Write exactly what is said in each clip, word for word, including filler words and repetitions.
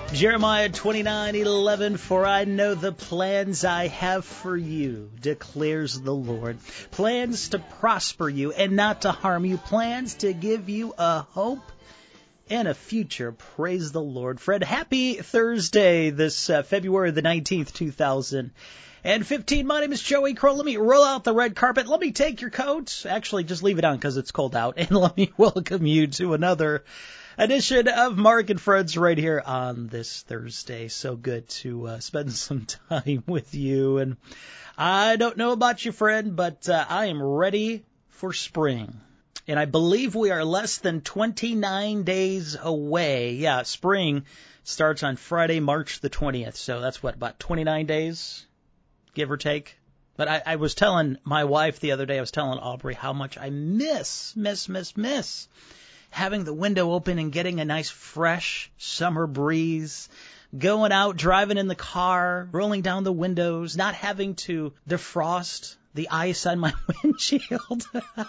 Jeremiah twenty-nine eleven, for I know the plans I have for you, declares the Lord. Plans to prosper you and not to harm you. Plans to give you a hope and a future. Praise the Lord. Fred, happy Thursday, this uh, February the nineteenth, two thousand fifteen. My name is Joey Crow. Let me roll out the red carpet. Let me take your coat. Actually, just leave it on because it's cold out. And let me welcome you to another edition of Mark and Fred's right here on this Thursday. So good to uh, spend some time with you. And I don't know about you, friend, but uh, I am ready for spring. And I believe we are less than twenty-nine days away. Yeah, spring starts on Friday, March the twentieth. So that's what, about twenty-nine days, give or take. But I, I was telling my wife the other day, I was telling Aubrey how much I miss, miss, miss, miss having the window open and getting a nice fresh summer breeze, going out, driving in the car, rolling down the windows, not having to defrost the ice on my windshield.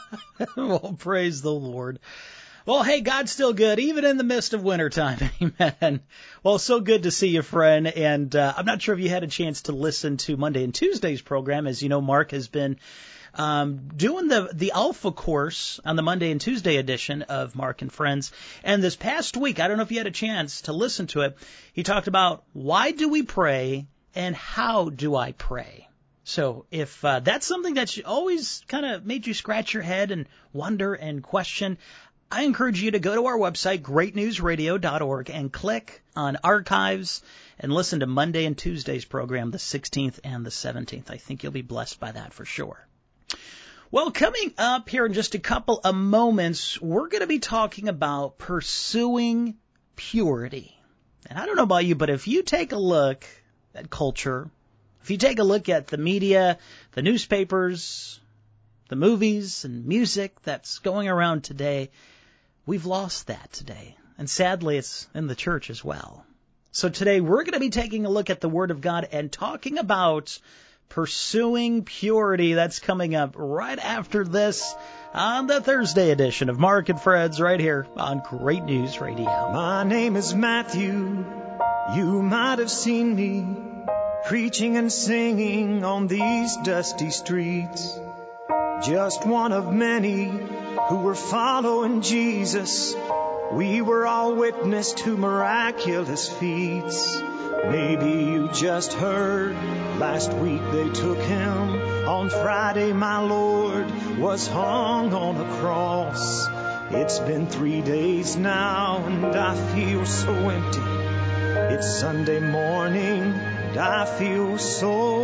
Well, praise the Lord. Well, hey, God's still good, even in the midst of wintertime. Amen. Well, so good to see you, friend. And uh, I'm not sure if you had a chance to listen to Monday and Tuesday's program. As you know, Mark has been um, doing the, the Alpha course on the Monday and Tuesday edition of Mark and Friends. And this past week, I don't know if you had a chance to listen to it, he talked about why do we pray and how do I pray? So if uh, that's something that's always kind of made you scratch your head and wonder and question, I encourage you to go to our website, great news radio dot org, and click on Archives and listen to Monday and Tuesday's program, the sixteenth and the seventeenth. I think you'll be blessed by that for sure. Well, coming up here in just a couple of moments, we're going to be talking about pursuing purity. And I don't know about you, but if you take a look at culture, if you take a look at the media, the newspapers, the movies and music that's going around today, we've lost that today. And sadly, it's in the church as well. So today we're going to be taking a look at the Word of God and talking about pursuing purity. That's coming up right after this on the Thursday edition of Mark and Fred's right here on Great News Radio. My name is Matthew. You might have seen me preaching and singing on these dusty streets. Just one of many who were following Jesus. We were all witness to miraculous feats. Maybe you just heard last week they took him. On Friday my Lord was hung on a cross. It's been three days now and I feel so empty. It's Sunday morning and I feel so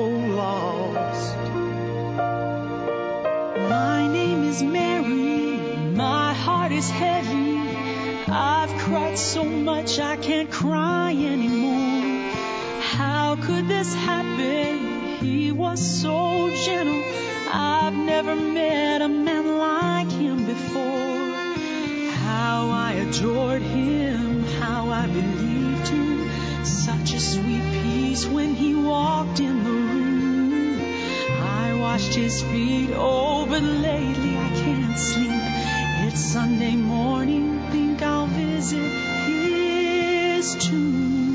lost. My name is Mary, my heart is heavy. I've cried so much I can't cry anymore. How could this happen? He was so gentle. I've never met a man like him before. How I adored him, how I believed him. Such a sweet peace when he walked in the room. I washed his feet, oh, but lately I can't sleep. It's Sunday morning, think I'll visit his tomb.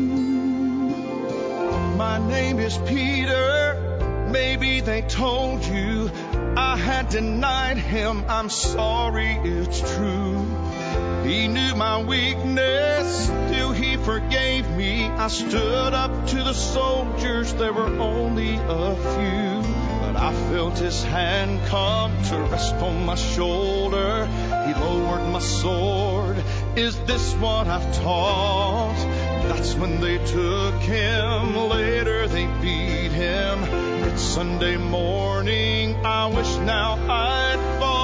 My name is Peter. Maybe they told you I had denied him. I'm sorry, it's true. He knew my weakness, still he forgave me. I stood up to the soldiers, there were only a few. But I felt his hand come to rest on my shoulder. He lowered my sword. Is this what I've taught? That's when they took him. Later they beat him. It's Sunday morning. I wish now I'd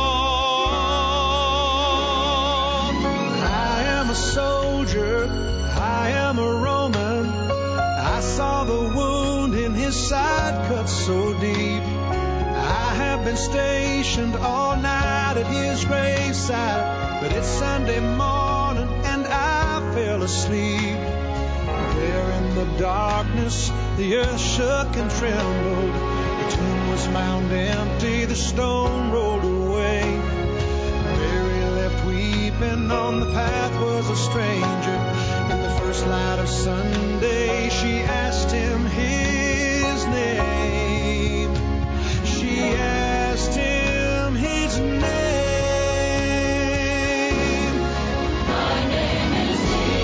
fought. I am a soldier. I am a Roman. I saw the wound in his side cut so deep. I have been stationed all night at his graveside, but it's Sunday morning and I fell asleep. There in the darkness, the earth shook and trembled. The tomb was found empty, the stone rolled away. Mary left weeping, on the path was a stranger. In the first first light of Sunday, she asked him his name. She asked him his name. My name is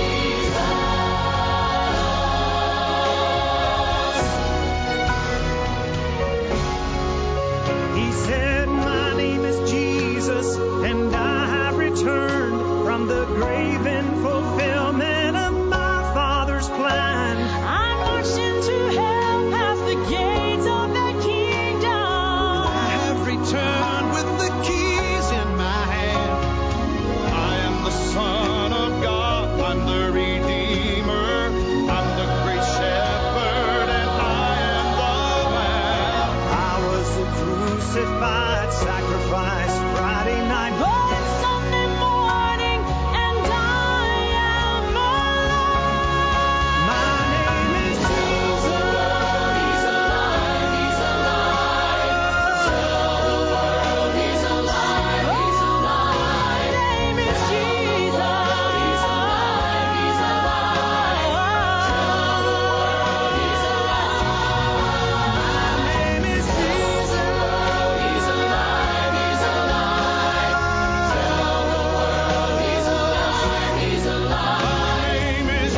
Jesus. He said, my name is Jesus, and I have returned from the grave in fulfillment of my Father's plan. I marched into hell past the gates of that kingdom. I have returned with the keys in my hand. I am the Son of God. I'm the Redeemer. I'm the great shepherd, and I am the Lamb. I was a crucified sacrifice Friday night. But it's Sunday morning, and I am alive. My name is Jesus. He's alive, he's alive. Tell the world he's alive, he's alive. My name is Jesus. He's alive, he's alive. Tell the world he's alive. My name is Jesus. He's alive, he's alive. Tell the world he's alive, he's alive. My name is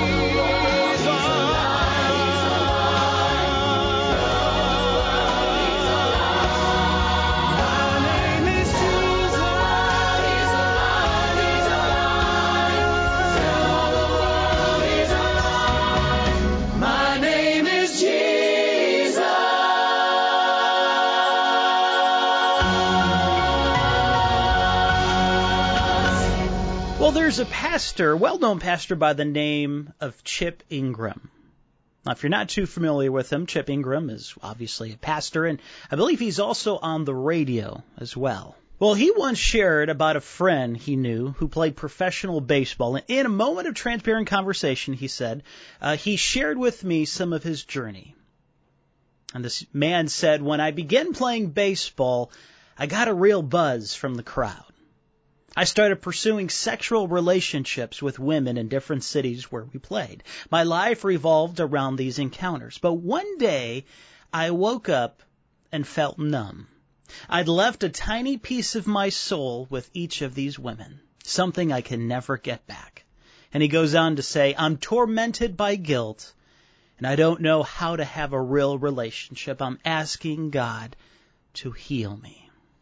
My name is Jesus. He's alive, he's alive. Tell the world he's alive. My name is Jesus. Well, there's a pastor, well-known pastor by the name of Chip Ingram. Now, if you're not too familiar with him, Chip Ingram is obviously a pastor, and I believe he's also on the radio as well. Well, he once shared about a friend he knew who played professional baseball, and in a moment of transparent conversation, he said, uh, he shared with me some of his journey. And this man said, when I began playing baseball, I got a real buzz from the crowd. I started pursuing sexual relationships with women in different cities where we played. My life revolved around these encounters. But one day, I woke up and felt numb. I'd left a tiny piece of my soul with each of these women, something I can never get back. And he goes on to say, I'm tormented by guilt, and I don't know how to have a real relationship. I'm asking God to heal me.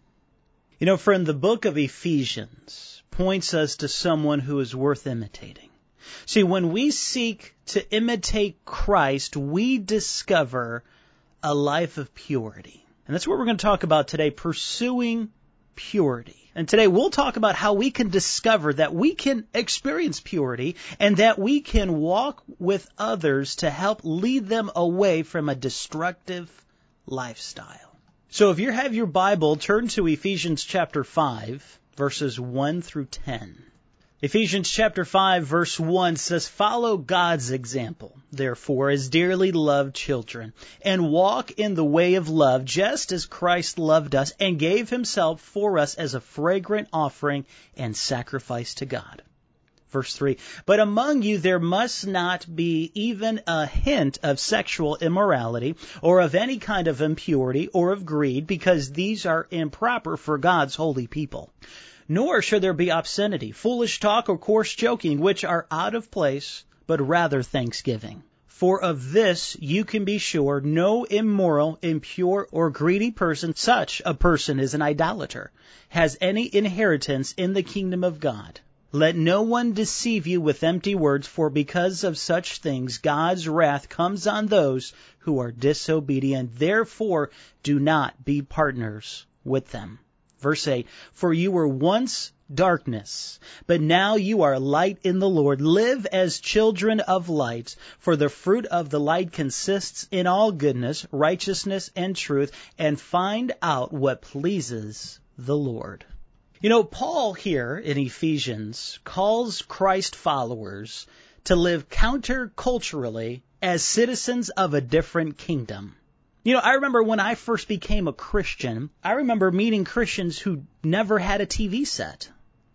You know, friend, the book of Ephesians points us to someone who is worth imitating. See, when we seek to imitate Christ, we discover a life of purity. And that's what we're going to talk about today, pursuing purity. And today we'll talk about how we can discover that we can experience purity and that we can walk with others to help lead them away from a destructive lifestyle. So if you have your Bible, turn to Ephesians chapter five, verses one through ten. Ephesians chapter five, verse one says, follow God's example, therefore, as dearly loved children, and walk in the way of love, just as Christ loved us and gave himself for us as a fragrant offering and sacrifice to God. Verse three, but among you there must not be even a hint of sexual immorality or of any kind of impurity or of greed, because these are improper for God's holy people. Nor should there be obscenity, foolish talk, or coarse joking, which are out of place, but rather thanksgiving. For of this you can be sure, no immoral, impure, or greedy person, such a person is an idolater, has any inheritance in the kingdom of God. Let no one deceive you with empty words, for because of such things God's wrath comes on those who are disobedient. Therefore, do not be partners with them. Verse eight, for you were once darkness, but now you are light in the Lord. Live as children of light, for the fruit of the light consists in all goodness, righteousness, and truth, and find out what pleases the Lord. You know, Paul here in Ephesians calls Christ followers to live counterculturally as citizens of a different kingdom. You know, I remember when I first became a Christian, I remember meeting Christians who never had a T V set.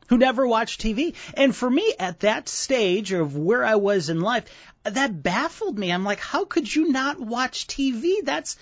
who never watched T V. And for me, at that stage of where I was in life, that baffled me. I'm like, how could you not watch T V? That's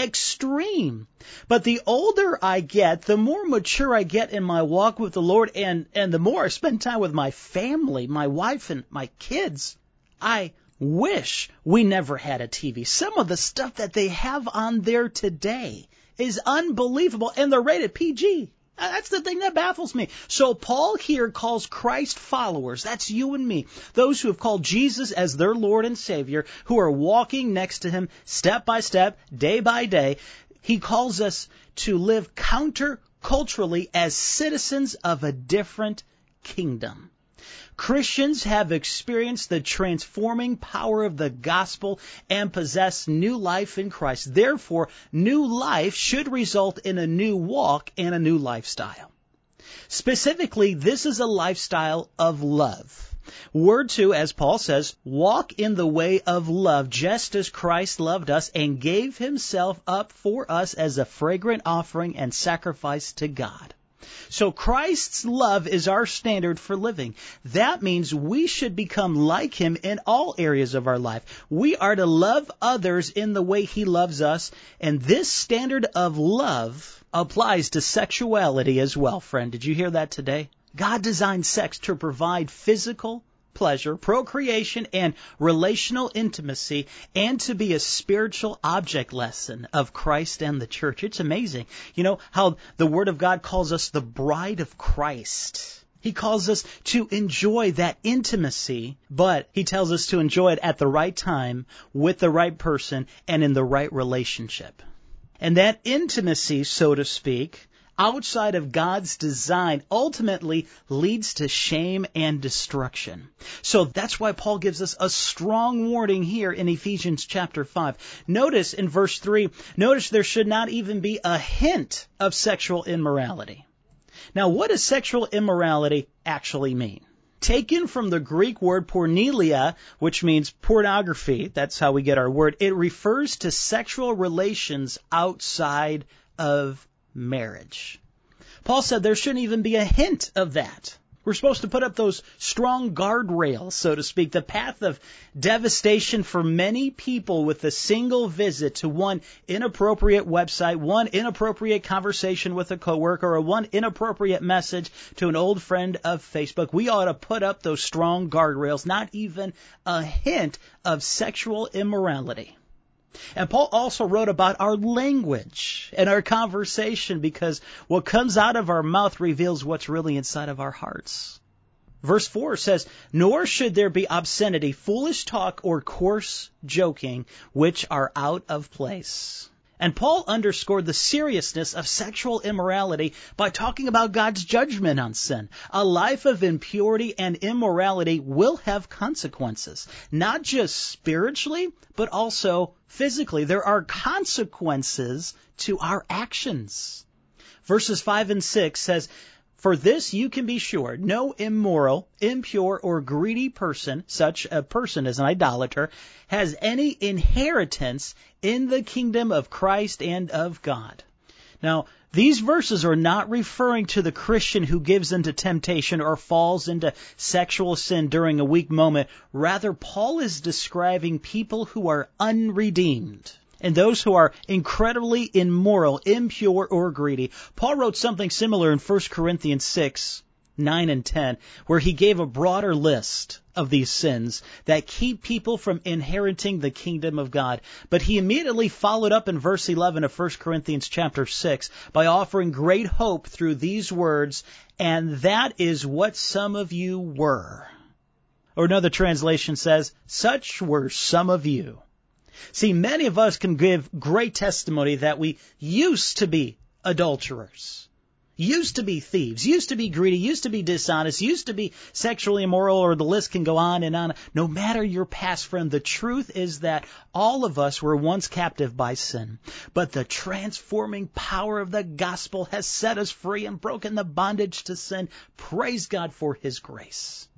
extreme. But the older I get, the more mature I get in my walk with the Lord, and, and the more I spend time with my family, my wife and my kids, I wish we never had a T V. Some of the stuff that they have on there today is unbelievable, and they're rated P G. That's the thing that baffles me. So Paul here calls Christ followers, that's you and me, those who have called Jesus as their Lord and Savior, who are walking next to Him step by step, day by day. He calls us to live counter-culturally as citizens of a different kingdom. Christians have experienced the transforming power of the gospel and possess new life in Christ. Therefore, new life should result in a new walk and a new lifestyle. Specifically, this is a lifestyle of love. We're to, as Paul says, walk in the way of love, just as Christ loved us and gave Himself up for us as a fragrant offering and sacrifice to God. So Christ's love is our standard for living. That means we should become like Him in all areas of our life. We are to love others in the way He loves us, and this standard of love applies to sexuality as well, friend. Did you hear that today? God designed sex to provide physical pleasure, procreation, and relational intimacy, and to be a spiritual object lesson of Christ and the church. It's amazing. You know how the Word of God calls us the bride of Christ. He calls us to enjoy that intimacy, but He tells us to enjoy it at the right time, with the right person, and in the right relationship. And that intimacy, so to speak, outside of God's design ultimately leads to shame and destruction. So that's why Paul gives us a strong warning here in Ephesians chapter five. Notice in verse three, notice there should not even be a hint of sexual immorality. Now, what does sexual immorality actually mean? Taken from the Greek word porneia, which means pornography, that's how we get our word, it refers to sexual relations outside of marriage. Paul said there shouldn't even be a hint of that. We're supposed to put up those strong guardrails, so to speak, the path of devastation for many people with a single visit to one inappropriate website, one inappropriate conversation with a coworker, or one inappropriate message to an old friend of Facebook. We ought to put up those strong guardrails, not even a hint of sexual immorality. And Paul also wrote about our language and our conversation, because what comes out of our mouth reveals what's really inside of our hearts. Verse four says, "Nor should there be obscenity, foolish talk, or coarse joking, which are out of place." And Paul underscored the seriousness of sexual immorality by talking about God's judgment on sin. A life of impurity and immorality will have consequences, not just spiritually, but also physically. There are consequences to our actions. Verses five and six says, "For this you can be sure, no immoral, impure, or greedy person, such a person as an idolater, has any inheritance in the kingdom of Christ and of God." Now, these verses are not referring to the Christian who gives into temptation or falls into sexual sin during a weak moment. Rather, Paul is describing people who are unredeemed and those who are incredibly immoral, impure, or greedy. Paul wrote something similar in First Corinthians six, nine and ten, where he gave a broader list of these sins that keep people from inheriting the kingdom of God. But he immediately followed up in verse eleven of First Corinthians chapter six by offering great hope through these words, "And that is what some of you were." Or another translation says, "Such were some of you." See, many of us can give great testimony that we used to be adulterers, used to be thieves, used to be greedy, used to be dishonest, used to be sexually immoral, or the list can go on and on. No matter your past, friend, the truth is that all of us were once captive by sin. But the transforming power of the gospel has set us free and broken the bondage to sin. Praise God for His grace.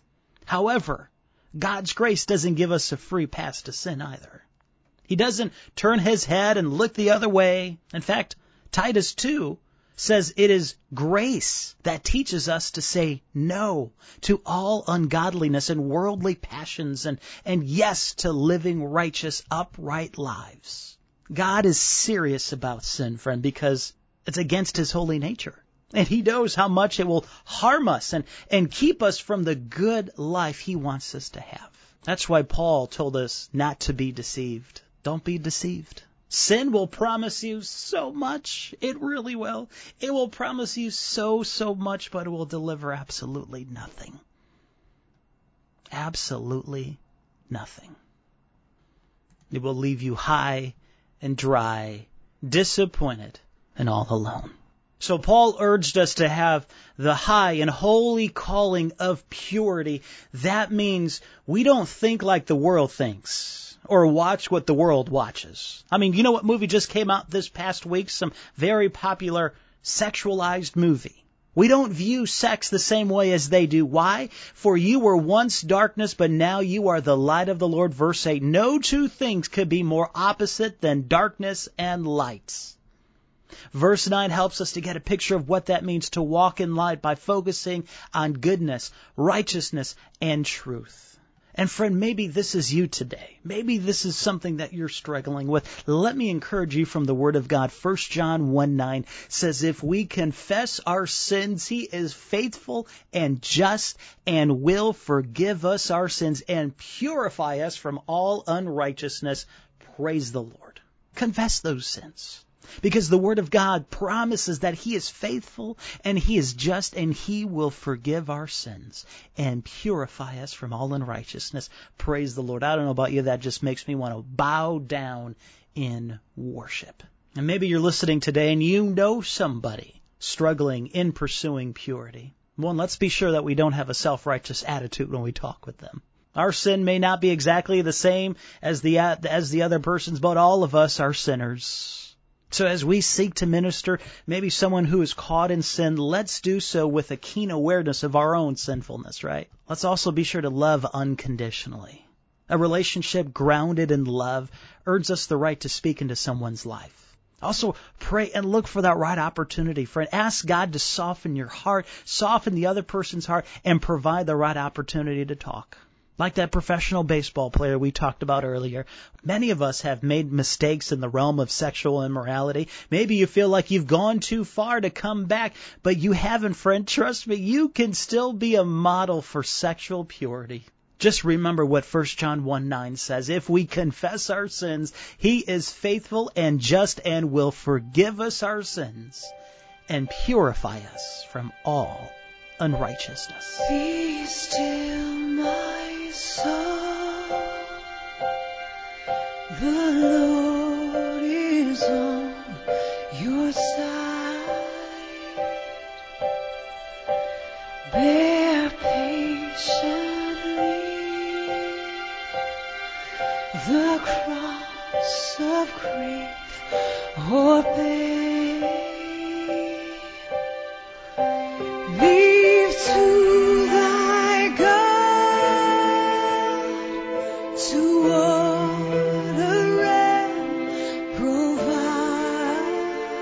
However, God's grace doesn't give us a free pass to sin either. He doesn't turn His head and look the other way. In fact, Titus two says it is grace that teaches us to say no to all ungodliness and worldly passions and, and yes to living righteous, upright lives. God is serious about sin, friend, because it's against His holy nature. And He knows how much it will harm us and, and keep us from the good life He wants us to have. That's why Paul told us not to be deceived. Don't be deceived. Sin will promise you so much. It really will. It will promise you so, so much, but it will deliver absolutely nothing. Absolutely nothing. It will leave you high and dry, disappointed, and all alone. So Paul urged us to have the high and holy calling of purity. That means we don't think like the world thinks or watch what the world watches. I mean, you know what movie just came out this past week? Some very popular sexualized movie. We don't view sex the same way as they do. Why? For you were once darkness, but now you are the light of the Lord. Verse eight, no two things could be more opposite than darkness and light. Verse nine helps us to get a picture of what that means to walk in light by focusing on goodness, righteousness, and truth. And friend, maybe this is you today. Maybe this is something that you're struggling with. Let me encourage you from the Word of God. First John one nine says, if we confess our sins, He is faithful and just and will forgive us our sins and purify us from all unrighteousness. Praise the Lord. Confess those sins. Because the Word of God promises that He is faithful and He is just and He will forgive our sins and purify us from all unrighteousness. Praise the Lord. I don't know about you, that just makes me want to bow down in worship. And maybe you're listening today and you know somebody struggling in pursuing purity. One, let's be sure that we don't have a self-righteous attitude when we talk with them. Our sin may not be exactly the same as the as the other person's, but all of us are sinners. So as we seek to minister, maybe someone who is caught in sin, let's do so with a keen awareness of our own sinfulness, right? Let's also be sure to love unconditionally. A relationship grounded in love earns us the right to speak into someone's life. Also, pray and look for that right opportunity. Friend, ask God to soften your heart, soften the other person's heart, and provide the right opportunity to talk. Like that professional baseball player we talked about earlier, many of us have made mistakes in the realm of sexual immorality. Maybe you feel like you've gone too far to come back, but you haven't, friend. Trust me, you can still be a model for sexual purity. Just remember what First John one nine says. If we confess our sins, He is faithful and just and will forgive us our sins and purify us from all unrighteousness. Be still, my soul. The Lord is on your side. Bear patiently the cross of grief or pain. Leave to thy God to order and provide.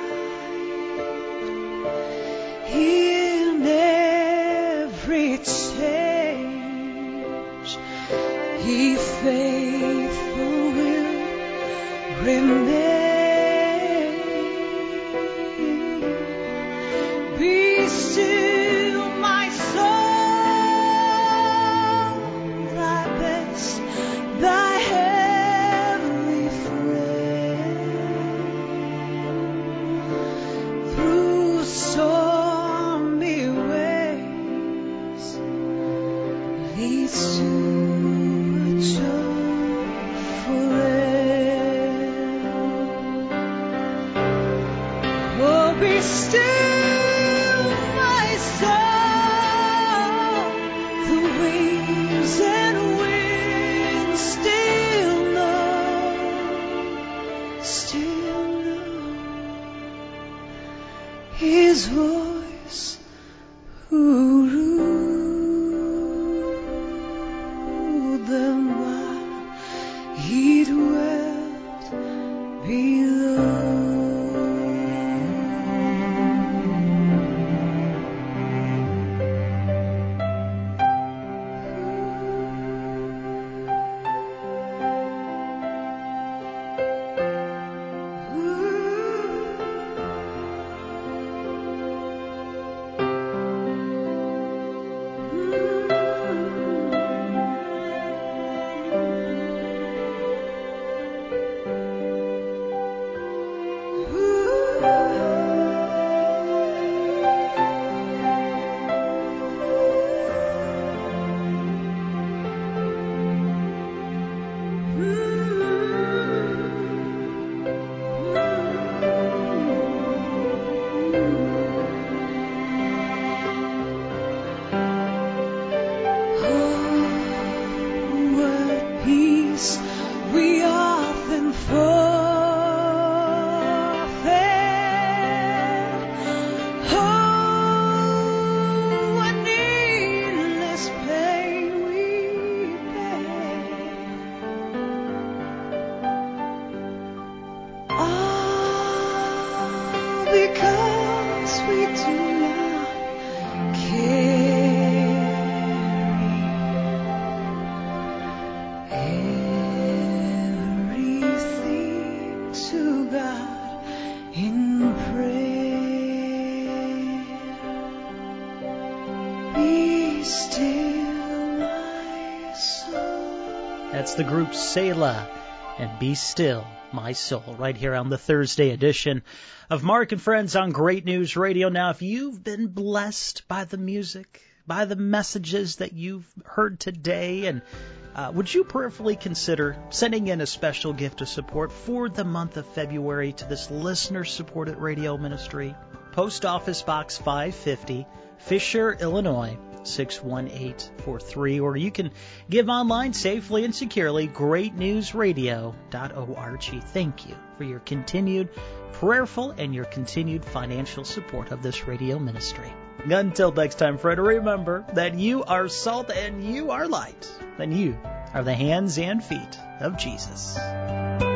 In every change, He faithful will remain. Be still, my soul, thy best, thy heavenly friend. Through stormy ways leads to a joyful end. Oh, be still, my soul, the waves and winds still know, still know His voice who ruled them while He dwelt below. We often forfeit. Oh, what needless pain we bear. All because we do not carry everything to God in prayer. Be still, my soul. That's the group Selah and Be Still, My Soul, right here on the Thursday edition of Mark and Friends on Great News Radio. Now, if you've been blessed by the music, by the messages that you've heard today, and uh, would you prayerfully consider sending in a special gift of support for the month of February to this listener-supported radio ministry? Post Office Box five fifty, Fisher, Illinois, six one eight four three, or you can give online safely and securely, great news radio dot org. Thank you for your continued prayerful and your continued financial support of this radio ministry. Until next time, friend, remember that you are salt and you are light, and you are the hands and feet of Jesus.